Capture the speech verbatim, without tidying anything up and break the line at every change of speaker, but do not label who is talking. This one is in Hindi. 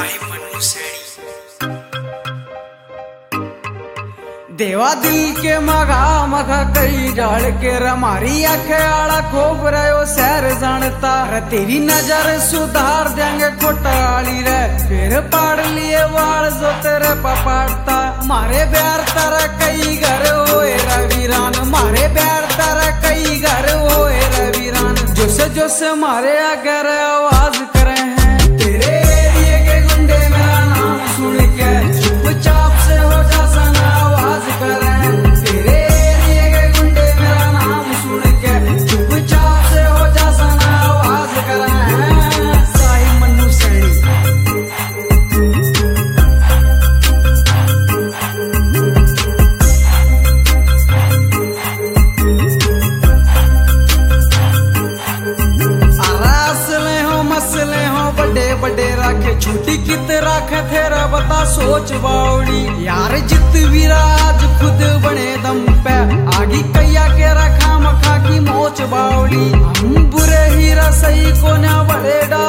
देवा दिल के मगा मगा कई डाल के रमारी अखयाड़ा खोप रहे सैर जानता रे तेरी नजर सुधार देंगे खोटाली रे फिर पाड़ लिए वाल जो तेरे पपाड़ता मारे प्यार तारा कई घर होए रवीरान मारे प्यार तारा कई घर होए रवीरान जोश जोश मारे अगर आवाज करे हैं तेरे एरिए के गुंडे मेरा नाम सुन के चुपचाप से हो जा सना आवाज करे तेरे एरिए के गुंडे मेरा नाम सुन के चुपचाप से हो जा सना आवाज करे साई मन्नू सैनी। बड़े बड़े राखे छोटी कित राखे तेरा बता सोच बावड़ी यार जित विराज खुद बने दम पे आगे कैया के रखा मखा की मोच बावड़ी हम बुरे हीरा सही को ना बड़े डा